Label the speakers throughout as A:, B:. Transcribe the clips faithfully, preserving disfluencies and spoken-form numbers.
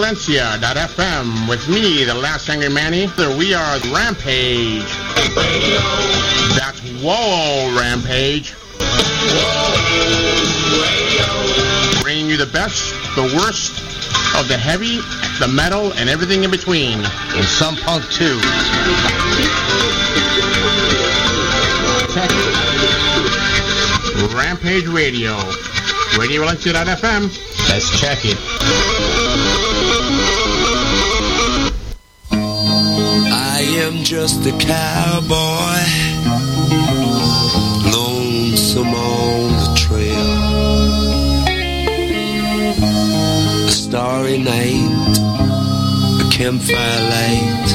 A: Valencia dot f m with me, the Last Angry Manny. We are Rampage. That's Whoa Rampage. Bringing you the best, the worst of the heavy, the metal, and everything in between.
B: And some punk too.
A: Check it. Rampage Radio. Radio Valencia dot f m.
B: Let's check it.
C: I am just a cowboy, lonesome on the trail. A starry night, a campfire light.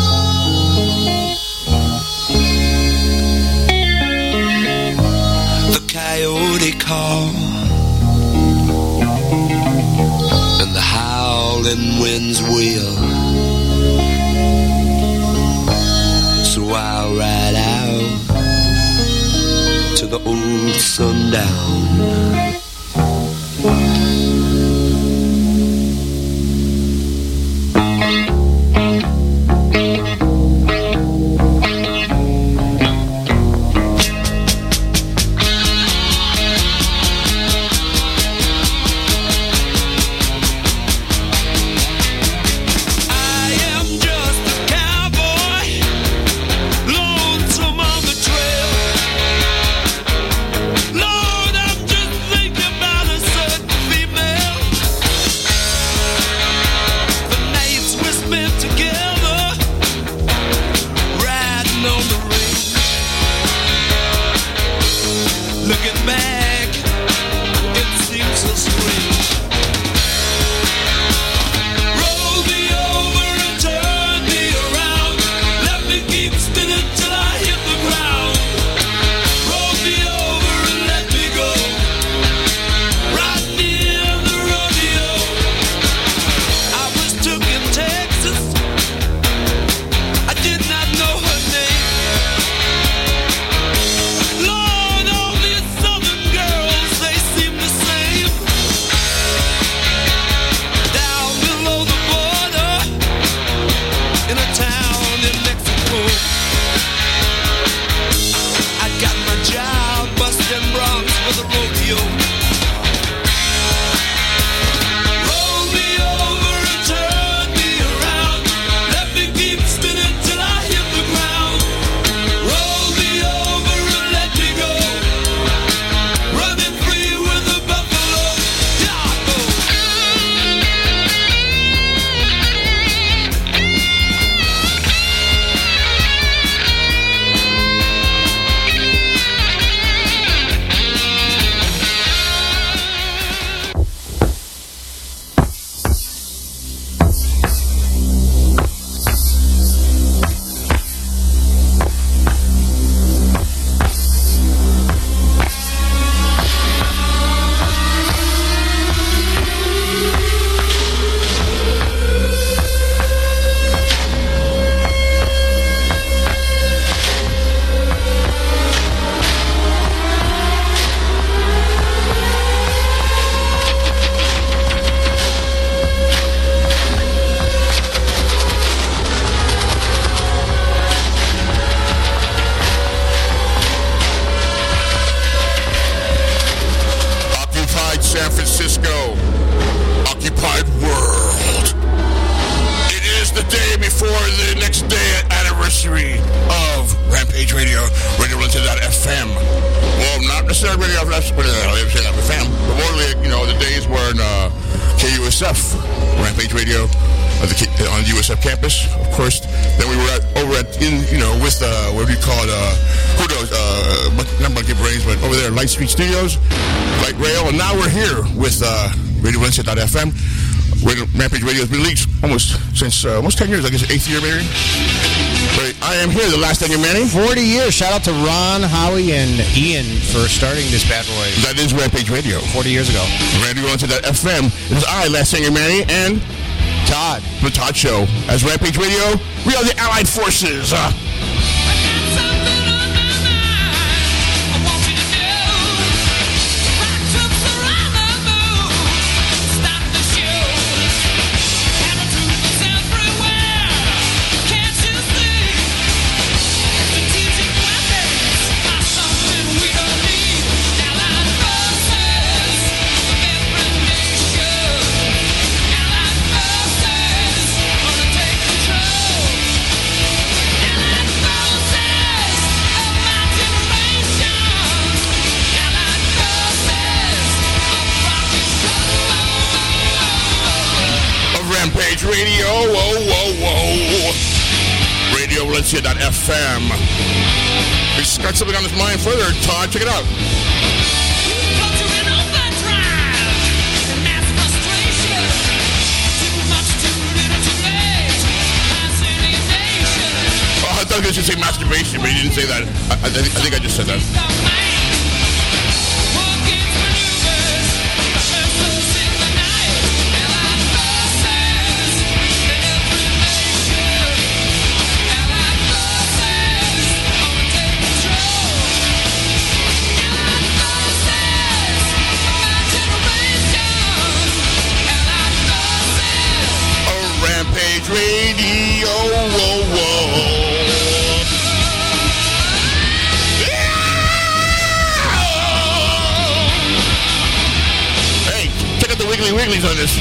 C: The coyote call and the howling winds wail. So I'll ride out to the old sundown.
A: Street Studios, Light Rail, and now we're here with uh, Radio Valencia dot f m. Radio, Rampage Radio has been released almost since uh, almost ten years, I guess, eighth year maybe. But I am here, the Last Angry Manny.
B: forty years. Shout out to Ron, Howie, and Ian for starting this bad boy.
A: That is Rampage Radio.
B: forty years ago.
A: Radio Valencia dot f m. It is I, Last Angry Manny, and
B: Todd.
A: The Todd Show. As Rampage Radio, we are the Allied Forces. Uh, Radio. Whoa, whoa, whoa. Radio Valencia dot f m. He's got something on his mind further. Todd, check it out. Oh, I thought you should say masturbation, but you didn't say that. I, I, th- I think I just said that. Rampage Radio, whoa, whoa. Yeah! Hey, check out the Wiggly Wigglies on this.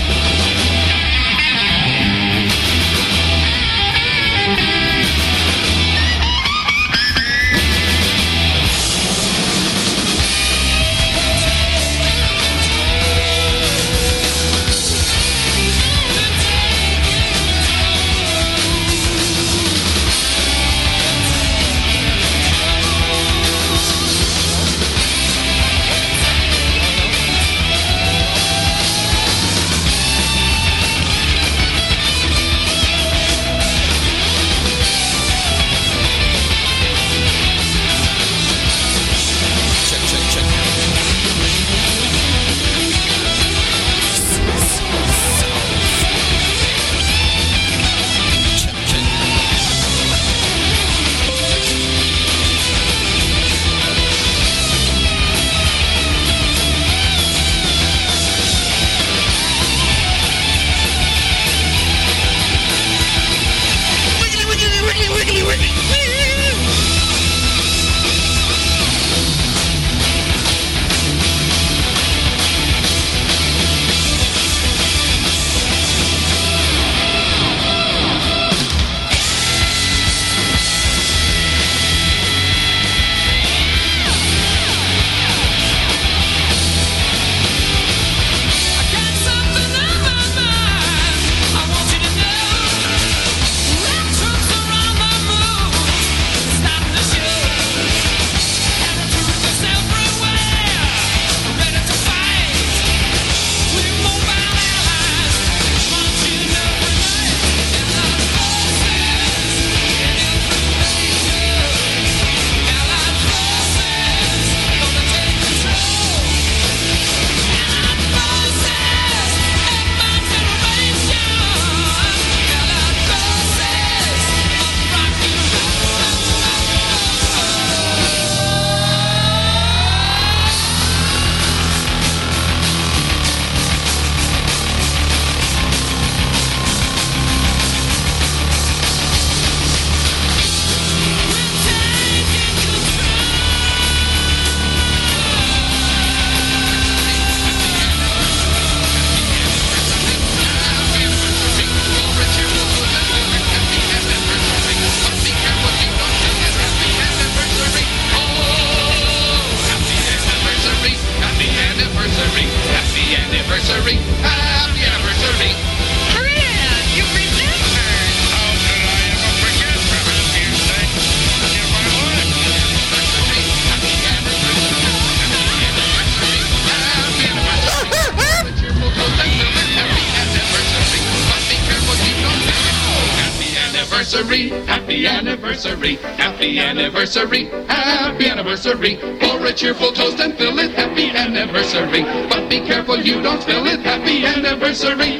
D: Happy anniversary, happy anniversary, happy anniversary. Pour a cheerful toast and fill it, happy anniversary. But be careful you don't spill it, happy anniversary.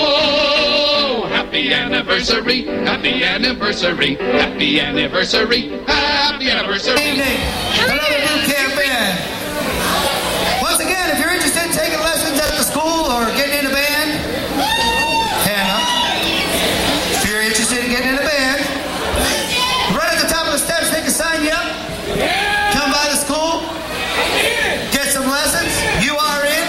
D: Oh, happy anniversary, happy anniversary, happy anniversary, happy anniversary.
E: Good evening. Another boot camp band. Once again, if you're interested in taking lessons at the school or getting in a band, hand up. If you're interested in getting in a band, right at the top of the steps, they can sign you up. Come by the school, get some lessons. You are in.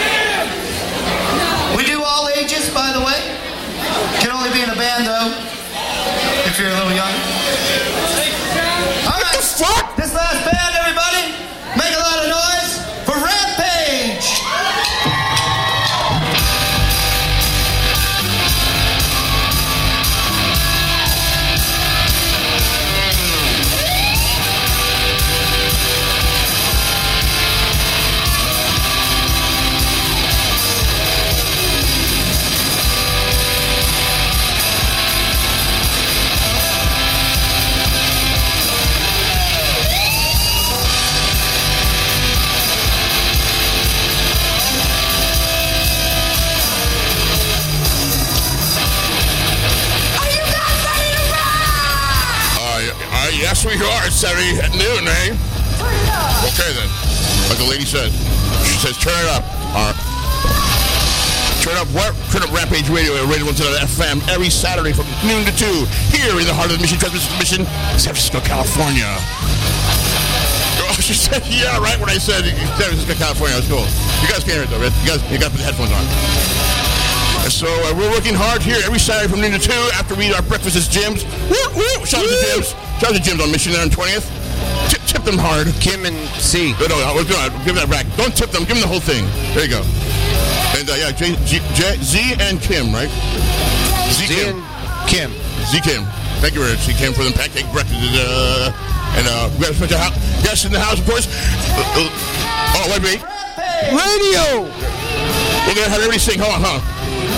E: We do all ages, by the way. Can only be in a band, though, if you're a little young. All right.
A: What the fuck?
E: This last band.
A: starts Saturday at noon, eh? Okay, then. Like the lady said. She says, turn it up. All right. Turn up what? Turn up Rampage Radio at Radio one ten F M every Saturday from noon to two here in the heart of the Mission, Transmission Mission, San Francisco, California. Oh, she said, yeah, right when I said San Francisco, California. That's cool. You guys can't hear it, though, right? You guys, you got to put the headphones on. So uh, we're working hard here every Saturday from noon to two after we eat our breakfast at Jim's. Woo, woo. Shout out to Jim's. Shout out to Jim's on Mission there on twentieth. Tip, tip them hard.
B: Kim and C.
A: No, no, no, give that back. Don't tip them. Give them the whole thing. There you go. And, uh, yeah, J, G, J, Z and Kim, right? Z,
B: Z
A: Kim.
B: and Kim.
A: Z Kim. Thank you very much, Z Kim, for the pancake breakfast. Uh, and uh, we got a special house, guest in the house, of course. Uh, uh, oh, wait, wait.
B: Radio!
A: We're going to have everybody sing. Hold on, huh?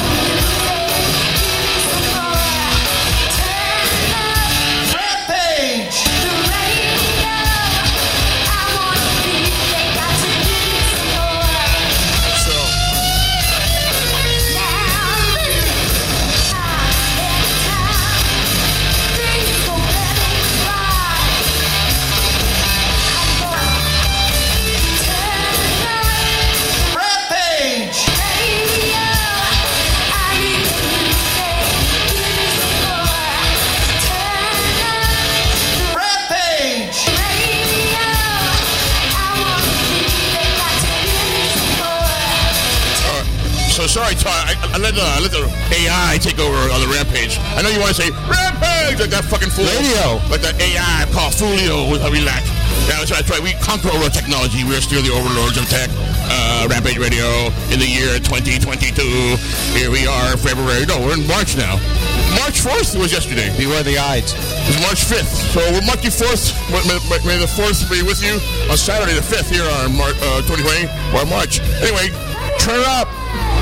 A: Sorry, Todd. I, I, let the, I let the A I take over on the Rampage. I know you want to say Rampage like that fucking fool.
B: Radio.
A: Like that A I called Folio with how we lack. Yeah, that's right. That's right. We conquer over technology. We are still the overlords of tech. Uh, Rampage Radio in the year twenty twenty-two. Here we are, February. No, we're in March now. March fourth was yesterday.
B: Beware the Ides.
A: It was March fifth. So we're March fourth. May, may, may the fourth be with you on Saturday the fifth here on Mar- uh, twenty twenty or March. Anyway, turn it up.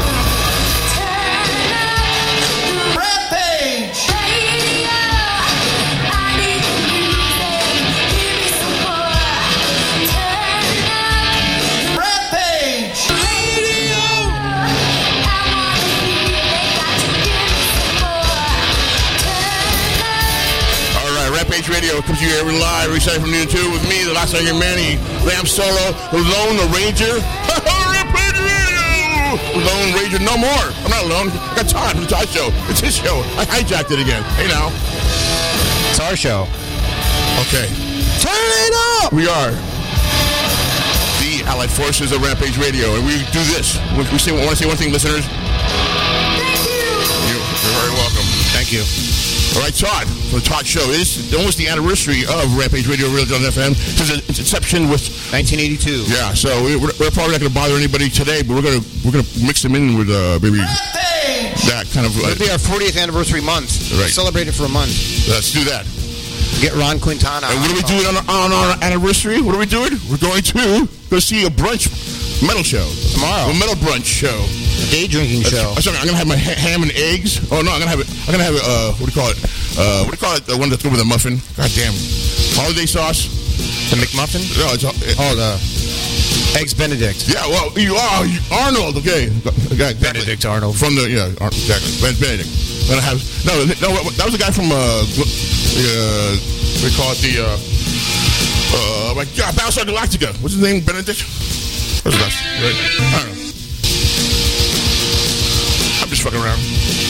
A: Rampage Radio comes to you every live, every Saturday from noon to two with me, the last singer Manny, Ram Solo, the Lone, the Ranger. Rampage Radio! Lone Ranger, no more. I'm not alone. I got Todd from the Todd Show. It's his show. I hijacked it again. Hey now.
B: It's our show.
A: Okay.
B: Turn it up!
A: We are the Allied Forces of Rampage Radio, and we do this. We, we say, want to say one thing, listeners? Thank you. You're very welcome. Thank you. All right, Todd, from the Todd Show. It's almost the anniversary of Rampage Radio, Radio F M, since its inception with
B: nineteen eighty-two.
A: Yeah, so we're, we're probably not going to bother anybody today, but we're going to we're going to mix them in with uh, maybe that kind of. Uh,
B: It'll be our fortieth anniversary month.
A: Right.
B: Celebrate it for a month.
A: Let's do that.
B: Get Ron Quintana.
A: And what are we doing on, on our anniversary? What are we doing? We're going to go see a brunch metal show
B: tomorrow.
A: A metal brunch show.
B: A day drinking
A: That's,
B: show.
A: I'm, sorry, I'm gonna have my ha- ham and eggs. Oh no, I'm gonna have it. I'm gonna have it. Uh, what do you call it? Uh, what do you call it? The one that's good with a muffin. God damn. Holiday sauce.
B: The McMuffin?
A: No, it's. Uh,
B: oh, the Eggs Benedict.
A: Yeah, well, you are you, Arnold. Okay, okay exactly.
B: Benedict Arnold
A: from the yeah, Ar- exactly. Ben, Benedict. I'm gonna have no, no. That was the guy from uh, uh they call it the uh, uh, like yeah, Battlestar Galactica. What's his name? Benedict. What's his name? Right. I don't know. I'm just fucking around.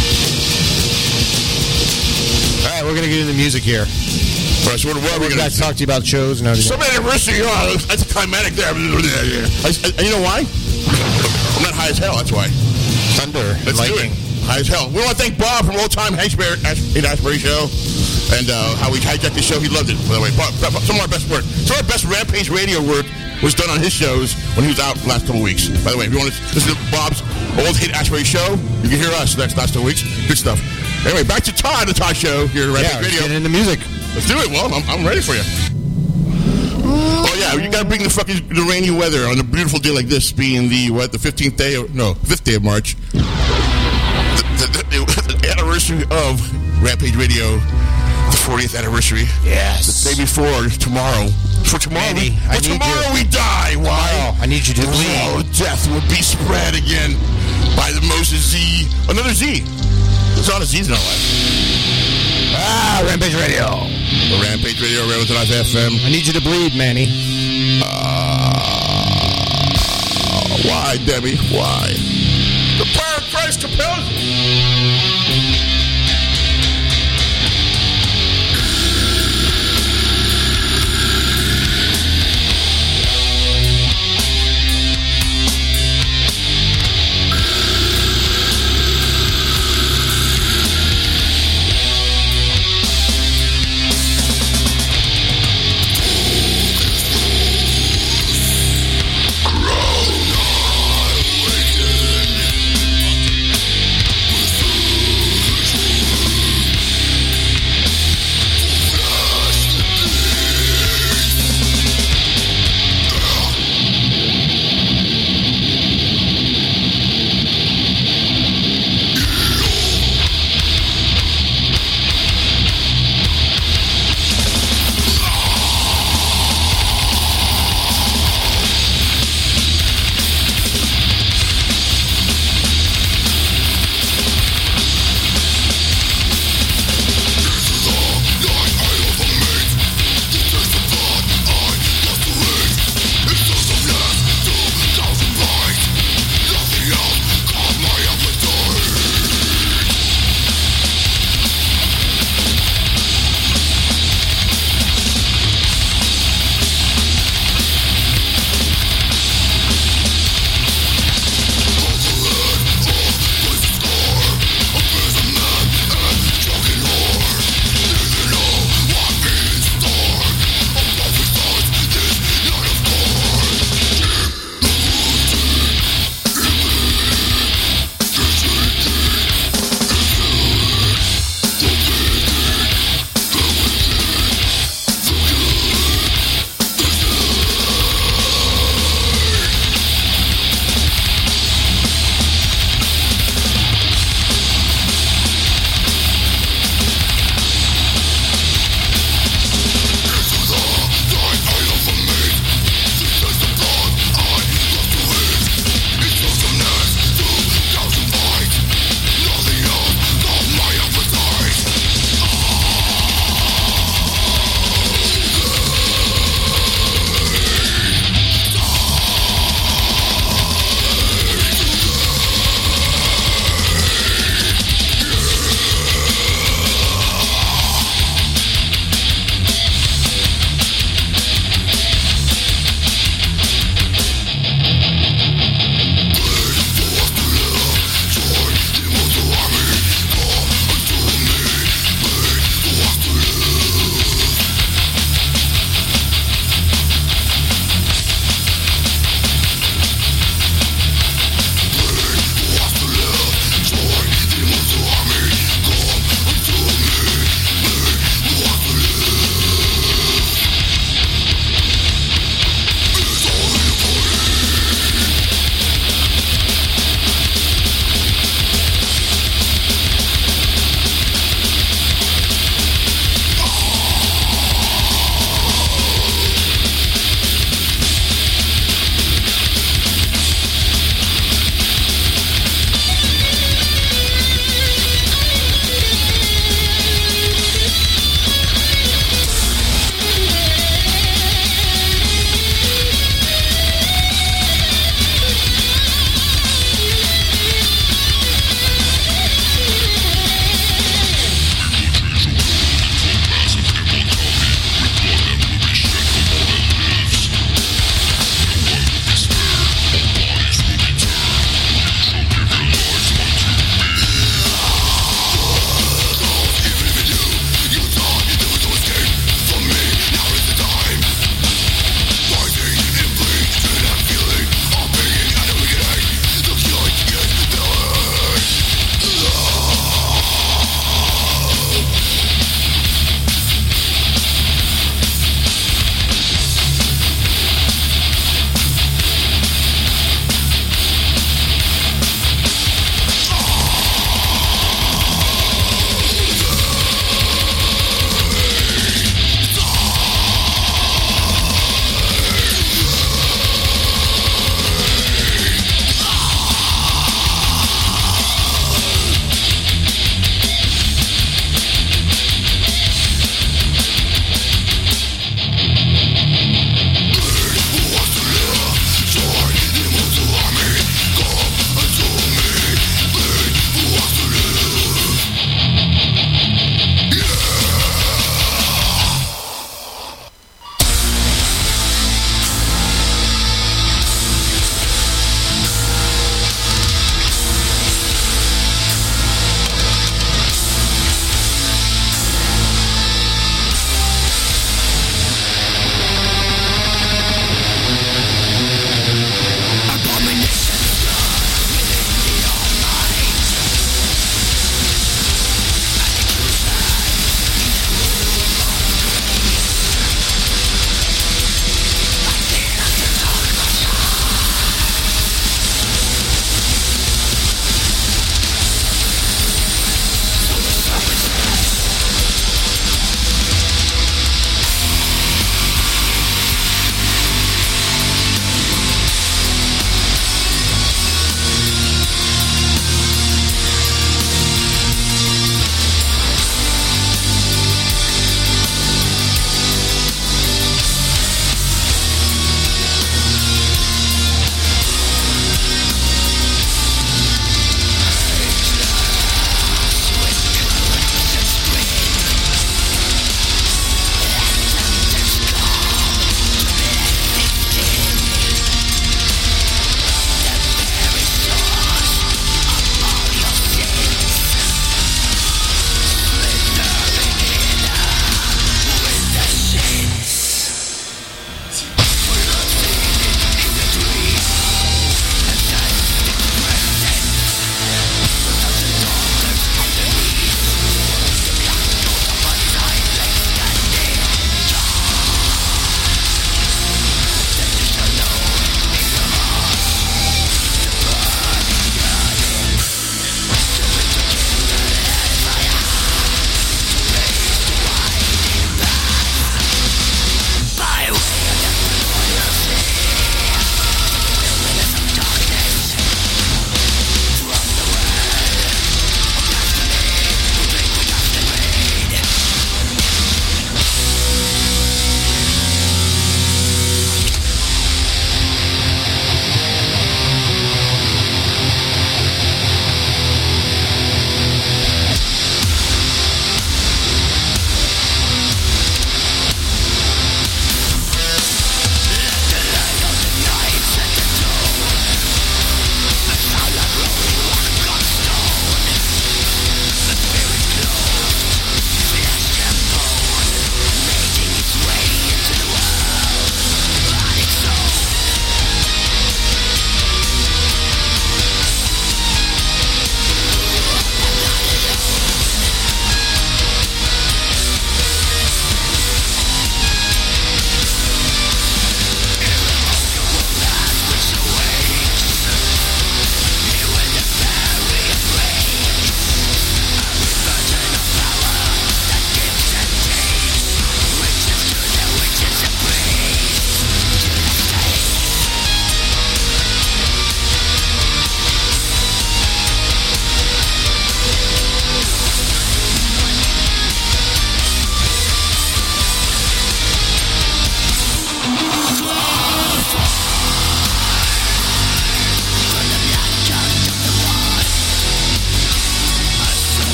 B: All right, we're going to get into music here.
A: All right, so what, what are we
B: going
A: going
B: to talk to you about shows and everything?
A: Some anniversary, oh, that's climatic there. I, I, you know why? I'm not high as hell, that's why.
B: Thunder,
A: Let's
B: lightning.
A: do it. High as hell. We want to thank Bob from Old Time Ashbury, Ashbury Show and uh, how we hijacked the show. He loved it, by the way. Bob, some of our best work. Some of our best Rampage radio work was done on his shows when he was out the last couple weeks. By the way, if you want to listen to Bob's Old Hate Ashbury Show, you can hear us the next last two weeks. Good stuff. Anyway, back to Todd, the Todd Show here at Rampage
B: yeah,
A: Radio.
B: Get into music.
A: Let's do it. Well, I'm, I'm ready for you. Oh yeah, you gotta bring the fucking the rainy weather on a beautiful day like this, being the what the fifteenth day, of, no, fifth day of March, the, the, the, the anniversary of Rampage Radio, the fortieth anniversary.
B: Yes.
A: The day before tomorrow. For tomorrow,
B: Andy,
A: we,
B: I
A: for
B: need
A: tomorrow
B: you.
A: we die. Why?
B: Tomorrow, I need you to
A: Oh,
B: bleed.
A: death will be spread again by the Moses Z. Another Z. There's a lot of Z's in our life.
B: Ah, Rampage Radio.
A: The Rampage Radio, Radio Life F M.
B: I need you to bleed, Manny.
A: Uh, why, Debbie? Why? The power of Christ compels you.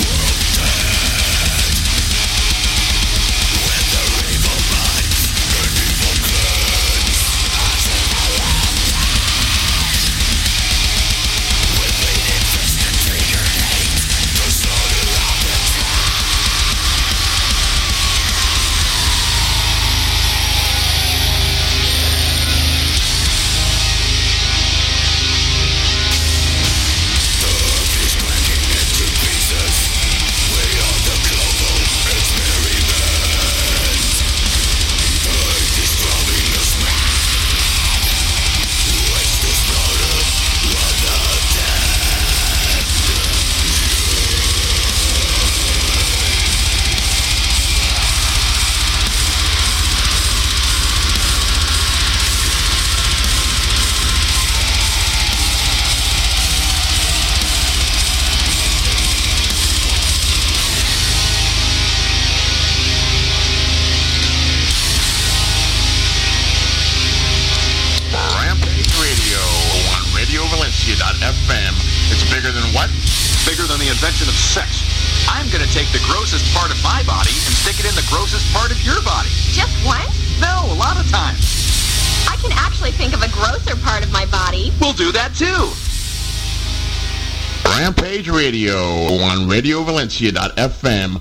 F: invention of sex. I'm going to take the grossest part of my body and stick it in the grossest part of your body.
G: Just once?
F: No, a lot of times.
G: I can actually think of a grosser part of my body.
F: We'll do that too.
A: Rampage Radio on radio valencia dot f m.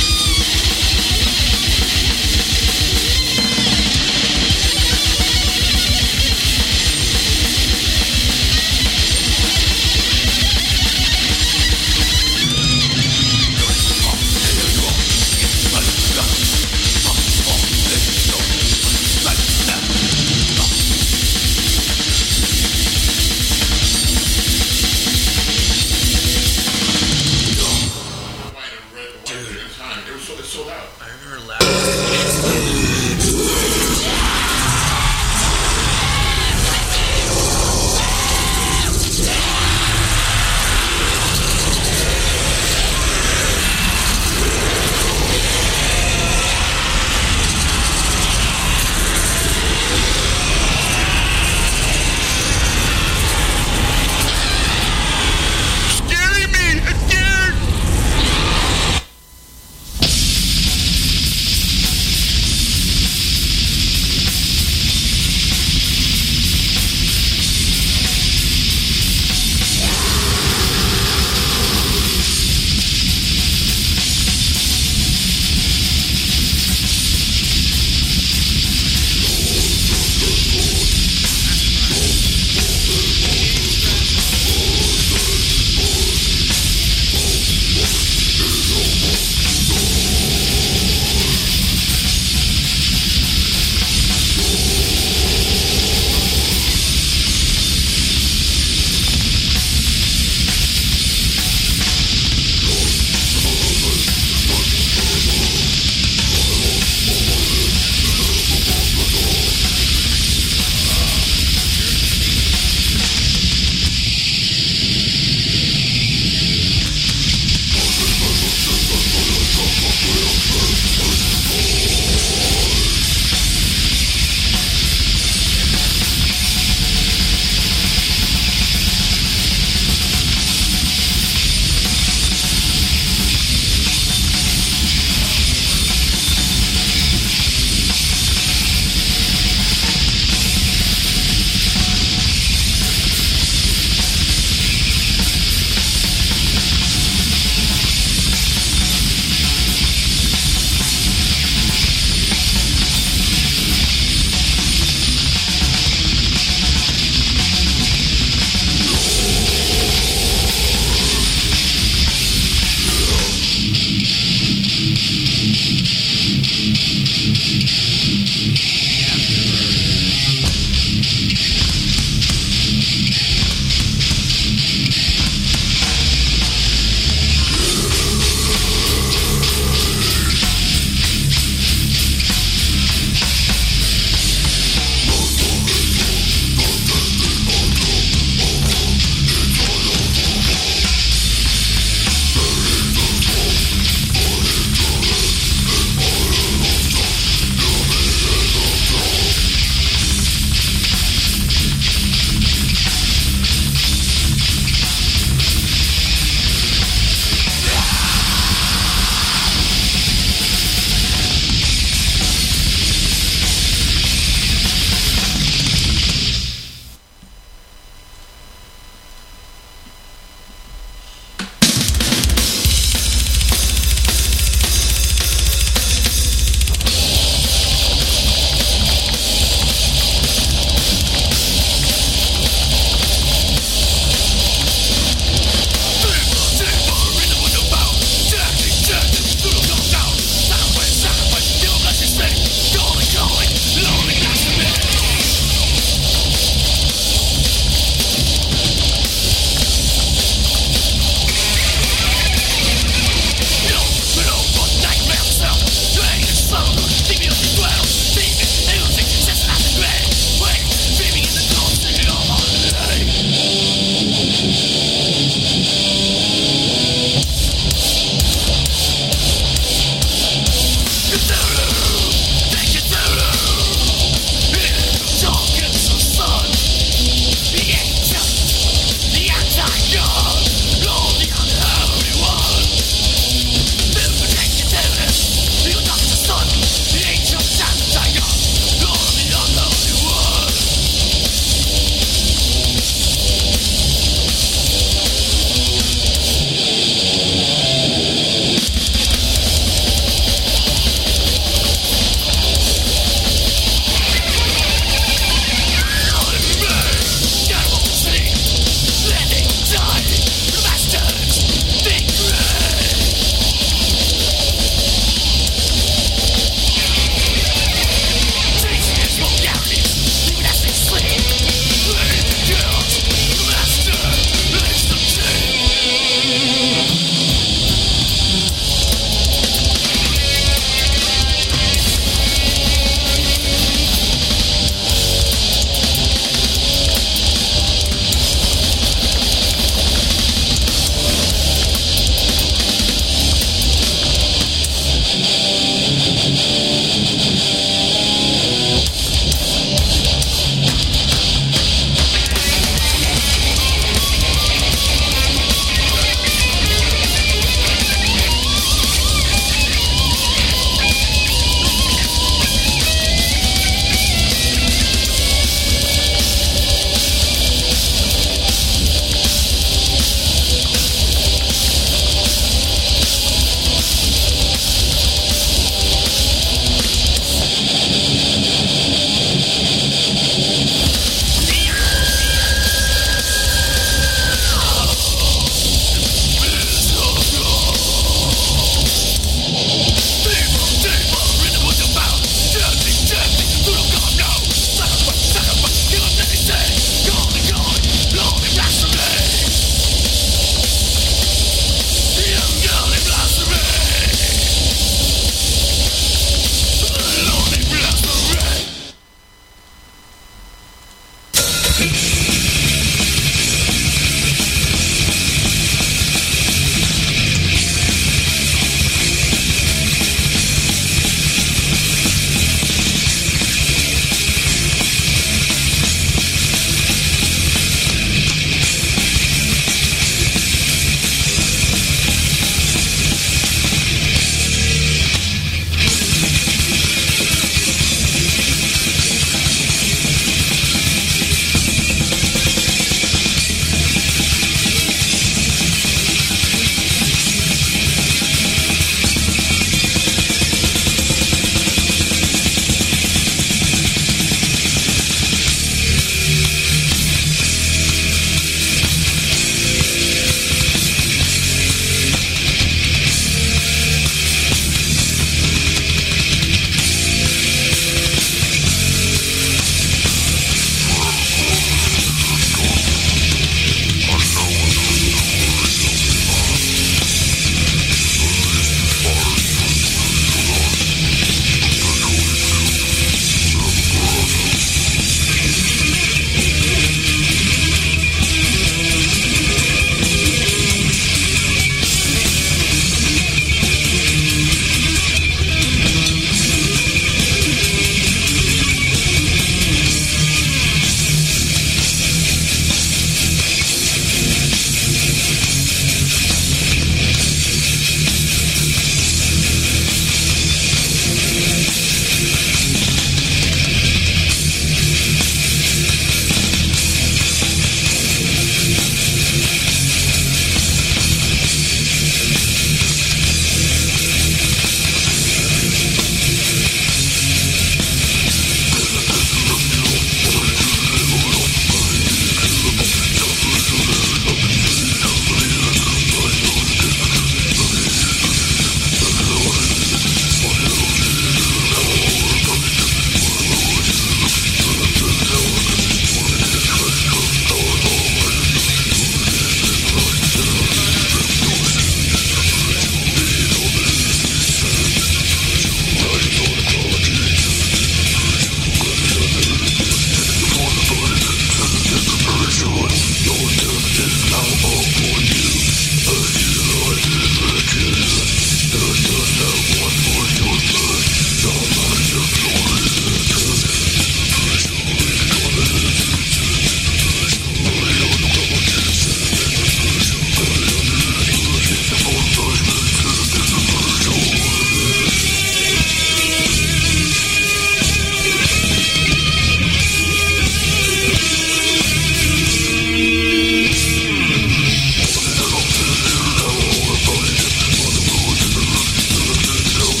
H: Thank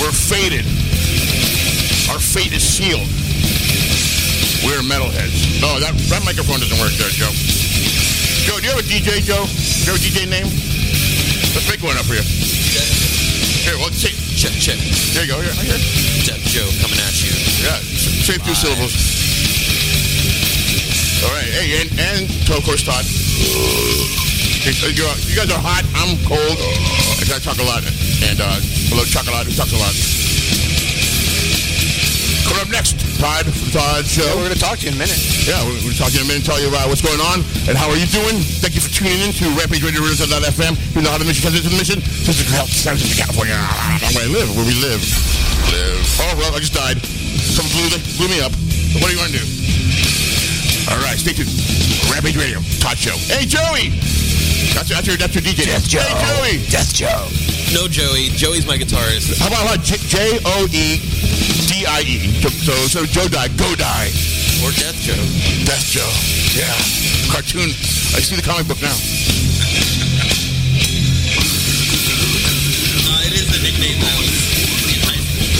A: We're fated. Our fate is sealed. We're metalheads. No, that, that microphone doesn't work there, Joe. Joe, do you have a D J, Joe? Do you have a D J name? Let's make one up for you. Here, well, say,
H: Check, check.
A: there you go. Here, right here.
H: Death Joe coming at you.
A: Yeah, save two syllables. All right, hey, and, and so of course, Todd. Hey, so you're, you guys are hot. I'm cold. I talk a lot. And uh, below chocolate, who talks a lot. Coming up next, Todd from Todd Show.
B: Yeah, we're going to talk to you in a minute.
A: Yeah, we're going to talk to you in a minute, tell you about what's going on and how are you doing. Thank you for tuning in to Rampage Radio Radio dot F M. You know how the mission comes into the mission. Physical health, Centers in California. Where I live, where we live. Live. Oh, well, I just died. Someone blew, blew me up. What are you going to do? All right, stay tuned. Rampage Radio, Todd Show. Hey, Joey! That's, that's, your, that's your D J.
B: Death Joe.
A: Hey, Joey!
B: Death Joe.
H: No, Joey. Joey's my guitarist.
A: How about, how about J O E D I E? So, so, so Joe die, go die.
H: Or Death Joe.
A: Death Joe. Yeah. Cartoon. I see the comic book now.
H: Uh, it is the nickname that was in high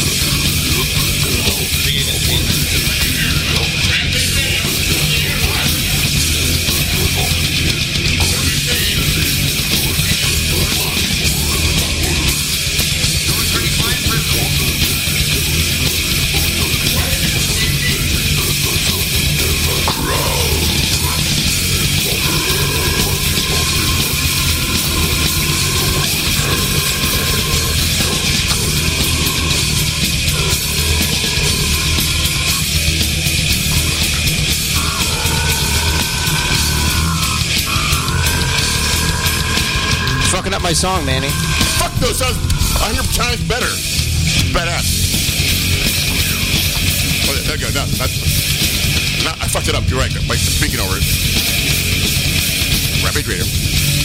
B: Fucking up my song, Manny.
A: Fuck those sounds a hundred times better. Badass. Oh, there you go. No, that's, no, I fucked it up. You're right. By speaking over it. Rampage Radio.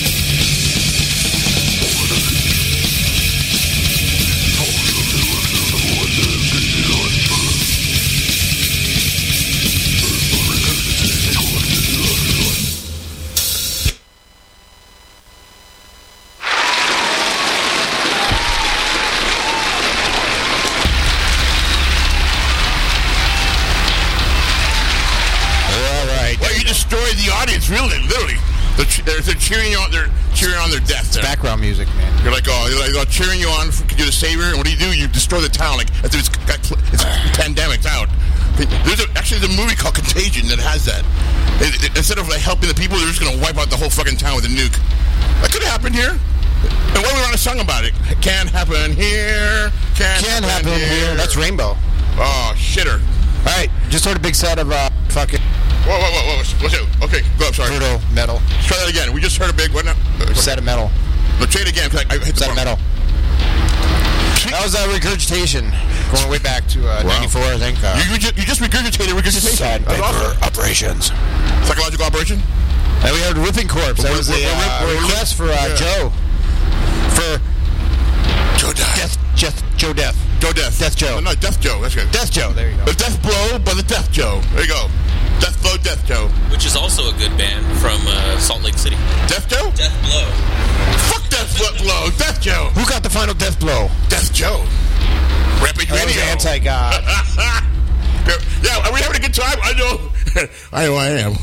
A: The audience, really, literally, they're, they're, they're cheering you on. They're cheering on their death. There.
B: Background music, man.
A: You're like, oh, they're, like, they're cheering you on. For, you're the savior, and what do you do? You destroy the town. Like, it's, it's, it's pandemic's out. There's a, actually there's a movie called Contagion that has that. It, it, instead of like helping the people, they're just gonna wipe out the whole fucking town with a nuke. That could happen here. And why we wrote a song about it? It can't happen here. Can't,
B: Can't
A: happen,
B: happen
A: here.
B: here. That's Rainbow.
A: Oh, shitter.
B: All right, just heard a big set of uh, fucking
A: Whoa, whoa, whoa, whoa. What's it? Okay, go up, sorry.
B: brutal metal.
A: Let's try that again. We just heard a big, what now?
B: Set of metal.
A: Let's try it again, because I, I hit the
B: Set of
A: button.
B: metal. That was uh, Regurgitation, going way back to uh,
A: Wow.
B: ninety-four, I think. Uh,
A: You, you, just, you just regurgitated regurgitation. That's awesome.
B: operations.
A: Psychological operation?
B: And we heard Ripping Corpse. That
A: We're-
B: was
A: we're-
B: a uh,
A: we're- we're-
B: request for uh,
A: yeah.
B: Joe. For
A: Joe Death.
B: Death, Death, Joe Death.
A: Joe Death.
B: Death Joe.
A: No, no, Death Joe. That's good.
B: Death Joe, there you go.
A: The Death Blow, but the Death Joe. There you go. Death Blow, Death Joe.
H: Which is also a good band from uh, Salt Lake City.
A: Death Joe?
H: Death Blow.
A: Fuck Death Blow. Death Joe.
B: Who got the final death blow?
A: Death Joe. Rampage
B: That was
A: Radio.
B: anti-God.
A: Yeah, are we having a good time? I know. I know I am.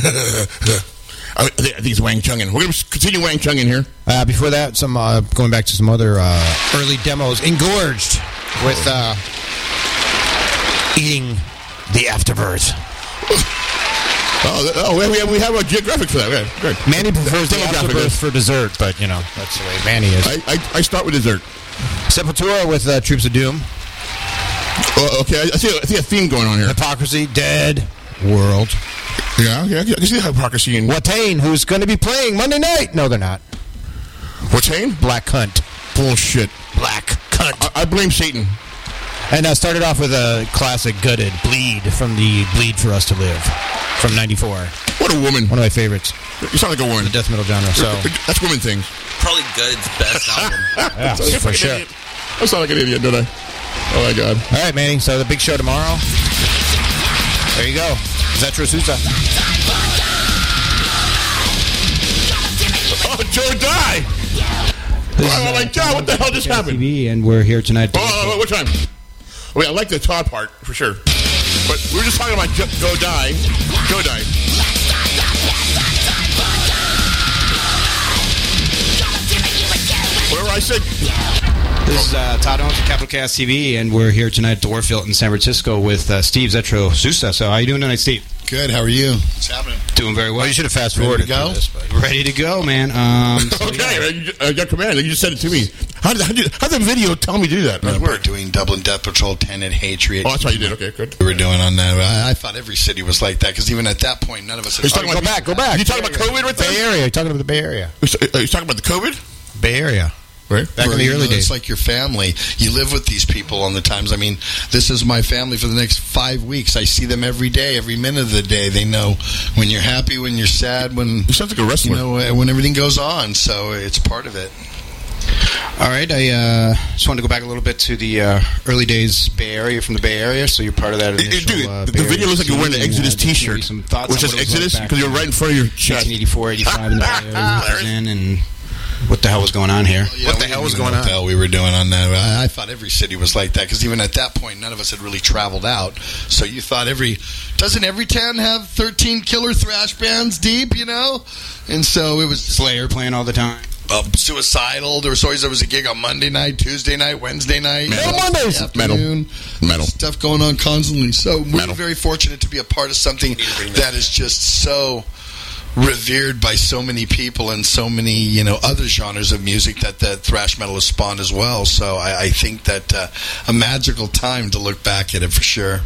A: I think I think it's Wang Chungin. We're going to continue Wang Chungin here.
B: Uh, before that, some uh, going back to some other uh, early demos. Engorged with uh, Eating the Afterbirth.
A: Oh, th- oh we, have, we have a geographic for that. Okay, good.
B: Manny prefers the
A: Demographic
B: Afterbirth
A: is-
B: for dessert, but, you know, that's the way Manny is.
A: I, I, I start with dessert.
B: Sepultura with uh, Troops of Doom.
A: Oh, okay, I see, I see a theme going on here.
B: Hypocrisy, Dead World.
A: Yeah, okay, I can I can see the hypocrisy in...
B: Watain, who's going to be playing Monday night. No, they're not.
A: Watain?
B: Black Cunt.
A: Bullshit.
B: Black Cunt.
A: I, I blame Satan.
B: And uh, started off with a classic gutted Bleed from the Bleed for Us to Live from ninety-four.
A: What a woman.
B: One of my favorites.
A: You sound like a woman.
B: The death metal genre. So
A: That's women things.
H: Probably Gutted best album.
B: yeah,
A: I sound like a
B: for
A: fucking
B: sure.
A: idiot. I sound like an idiot, don't I? Oh, my God.
B: All right, Manny. So the big show tomorrow. There you go. Zetro Sousa.
A: Oh, Joe died. Oh, my God, what the hell just happened?
I: T V, and we're here tonight.
A: Oh, wait, more time. Wait, I like the Todd part for sure, but we were just talking about Go Die, Go Die. Whatever I said.
B: This is uh, Todd Owens of Capital Cast T V, and we're here tonight at the Warfield in San Francisco with uh, Steve Zetro Sousa. So, how you doing tonight, Steve?
I: Good. How are you? What's happening?
B: Doing very well.
I: Oh, you should have fast forwarded
B: Ready to go.
I: this, but...
B: Ready to go, man. Um, so,
A: okay, yeah. I got command. You just said it to me. How did, how did, how did the video tell me to do that?
I: No, we're doing Dublin Death Patrol, Tenet, Hatred.
A: Oh, that's how you did. Okay, good.
I: We were doing on that. I, I thought every city was like that because even at that point, none of us. Had
A: talking
I: oh,
A: about,
I: go back. Go back.
A: You talking about COVID right there?
B: Bay Area. You're talking about the Bay Area.
A: Are you talking about the COVID?
B: Bay Area. Right. Back
I: Where,
B: in the early
I: you know,
B: days.
I: It's like your family. You live with these people on the times. I mean, this is my family for the next five weeks. I see them every day, every minute of the day. They know when you're happy, when you're sad, when
A: you sound like a wrestler.
I: You know, when everything goes on. So it's part of it.
B: All right, I uh, just wanted to go back a little bit to the uh, early days Bay Area, from the Bay Area, so you're part of that initial...
A: Dude,
B: uh,
A: the video looks like you're wearing an Exodus
B: uh,
A: t-shirt.
B: Some thoughts
A: which is Exodus? Because you're right in front of your chest.
B: nineteen eighty-four, eighty-five in the Bay Area was in, and what the hell was going on here?
I: Yeah, what the hell was going on? What the hell we were doing on that? I, I thought every city was like that, because even at that point, none of us had really traveled out. So you thought every... Doesn't every town have thirteen killer thrash bands deep, you know? And so it was...
B: Slayer playing all the time.
I: Uh, suicidal. There was always there was a gig on Monday night, Tuesday night, Wednesday night,
A: Metal Mondays,
I: afternoon,
A: metal, metal
I: stuff going on constantly. So we're
A: metal.
I: very fortunate to be a part of something that is just so revered by so many people and so many, you know, other genres of music that that thrash metal has spawned as well. So I, I think that uh, a magical time to look back at it for sure.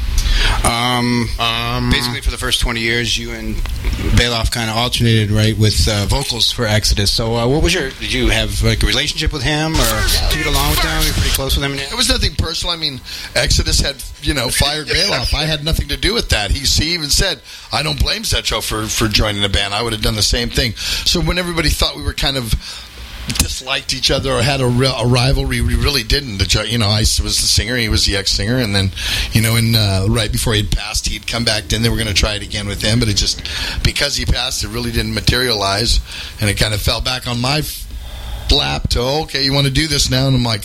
B: Um, um, basically, for the first twenty years, you and Bailoff kind of alternated, right, with uh, vocals for Exodus. So, uh, what was your? Did you have like a relationship with him, or did you get along with him? You're pretty close with him.
I: It was nothing personal. I mean, Exodus had, you know, fired Bailoff. I had nothing to do with that. He, he even said, "I don't blame Zetro for for joining the band. I would have done the same thing." So, when everybody thought we were kind of disliked each other or had a, a rivalry, we really didn't. The, you know, I was the singer, he was the ex-singer, and then, you know, and uh, right before he'd passed, he'd come back. Then they were going to try it again with him, but it just, because he passed, it really didn't materialize, and it kind of fell back on my lap to, okay, you want to do this now? And I'm like,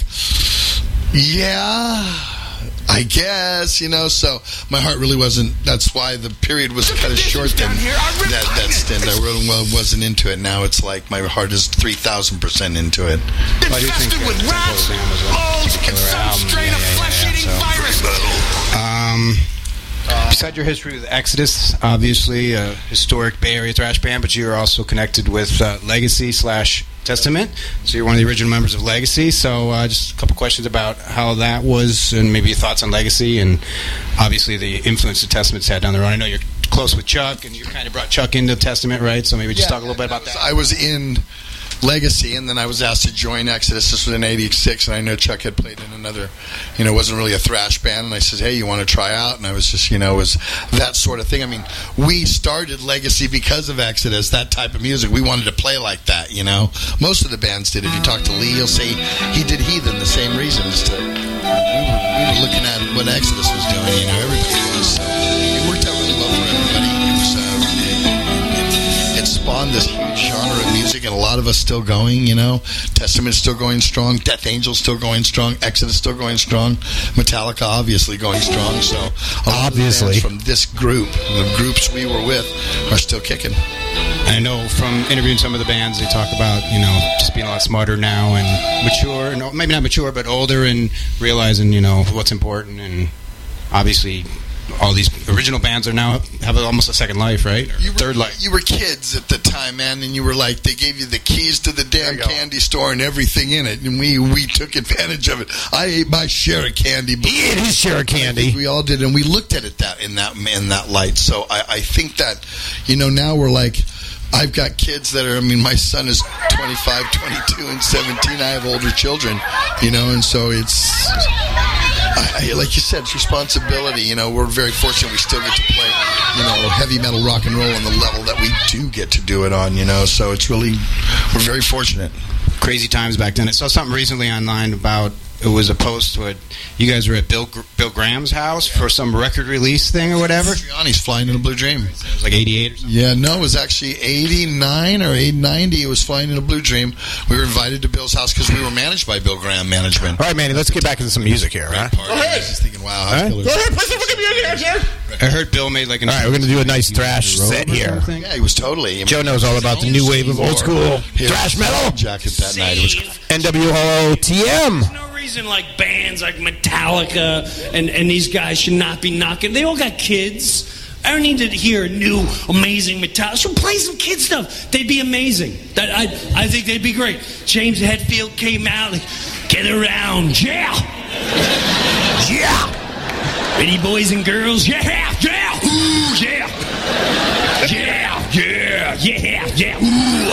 I: yeah, I guess, you know, so my heart really wasn't, that's why the period was kind of short than that, that stint. I really well wasn't into it. Now it's like my heart is three thousand percent into it.
B: Well, I do think uh, with rats, molds, and some strain of flesh-eating virus. Um... Besides your history with Exodus, obviously a historic Bay Area thrash band, but you're also connected with uh, Legacy slash Testament. So you're one of the original members of Legacy. So uh, just a couple questions about how that was, and maybe your thoughts on Legacy, and obviously the influence that Testament's had down the road. I know you're close with Chuck, and you kind of brought Chuck into Testament, right? So maybe just
I: yeah,
B: talk a little bit about that.
I: I was in Legacy, and then I was asked to join Exodus. This was in eighty-six, and I know Chuck had played in another, you know, it wasn't really a thrash band, and I said, hey, you want to try out? And I was just, you know, it was that sort of thing. I mean, we started Legacy because of Exodus, that type of music. We wanted to play like that, you know. Most of the bands did. If you talk to Lee, he'll say he did Heathen, the same reasons. To, we, were, we were looking at what Exodus was doing, you know, everybody was. So it worked out really well for everybody. It was, uh, it, it, it spawned this huge genre of music, and a lot of us still going, you know. Testament's still going strong. Death Angel's still going strong. Exodus still going strong. Metallica obviously going strong. So a lot
B: obviously
I: of the bands from this group, the groups we were with, are still kicking.
B: I know from interviewing some of the bands, they talk about, you know, just being a lot smarter now and mature, and maybe not mature, but older, and realizing, you know, what's important. And obviously all these original bands are now have almost a second life, right? Or
I: you were,
B: third life.
I: You were kids at the time, man, and you were like, they gave you the keys to the damn candy store and everything in it, and we we took advantage of it. I ate my share of candy.
B: He ate his share of candy.
I: We all did, and we looked at it that in that in that light. So I, I think that, you know, now we're like, I've got kids that are, I mean, my son is twenty-five, twenty-two, and seventeen. I have older children, you know, and so it's, I, like you said, it's responsibility. You know, we're very fortunate we still get to play, you know, heavy metal rock and roll on the level that we do get to do it on, you know, so it's really, we're very fortunate.
B: Crazy times back then. I saw something recently online about it was a post where you guys were at Bill Bill Graham's house for some record release thing or whatever.
I: Triani's Flying in a Blue Dream.
B: It was like eighty-eight or something.
I: Yeah, no, it was actually eighty-nine or eight ninety. It was Flying in a Blue Dream. We were invited to Bill's house because we were managed by Bill Graham Management.
J: All right, Manny, let's get back into some music here, right?
A: Go ahead.
I: I was just thinking, wow,
J: All right.
A: Go ahead, play some fucking music, sir.
B: I heard Bill made like an.
J: All right, we're going to do a nice thrash set here.
I: Yeah, he was totally.
J: Joe knows all about the new wave of old school
I: His
J: thrash metal.
I: jacket that night. It was
J: N W O T M.
K: There's no reason like bands like Metallica and, and these guys should not be knocking. They all got kids. I don't need to hear new, amazing Metallica. So play some kid stuff. They'd be amazing. That I I think they'd be great. James Hetfield came out, like, get around, yeah, yeah. Pretty boys and girls, yeah, yeah, ooh, yeah, yeah, yeah, yeah, yeah, ooh.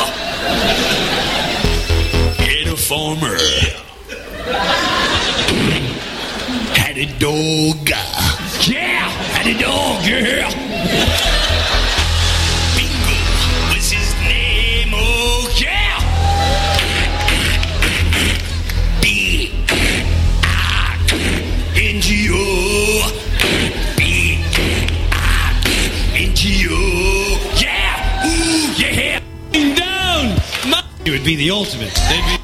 K: Get a farmer. Had a dog. Yeah, had a dog, yeah. Bingo was his name, oh yeah. B I N G O. B I N G O. Yeah, ooh, yeah. Down. It would be the ultimate. They'd be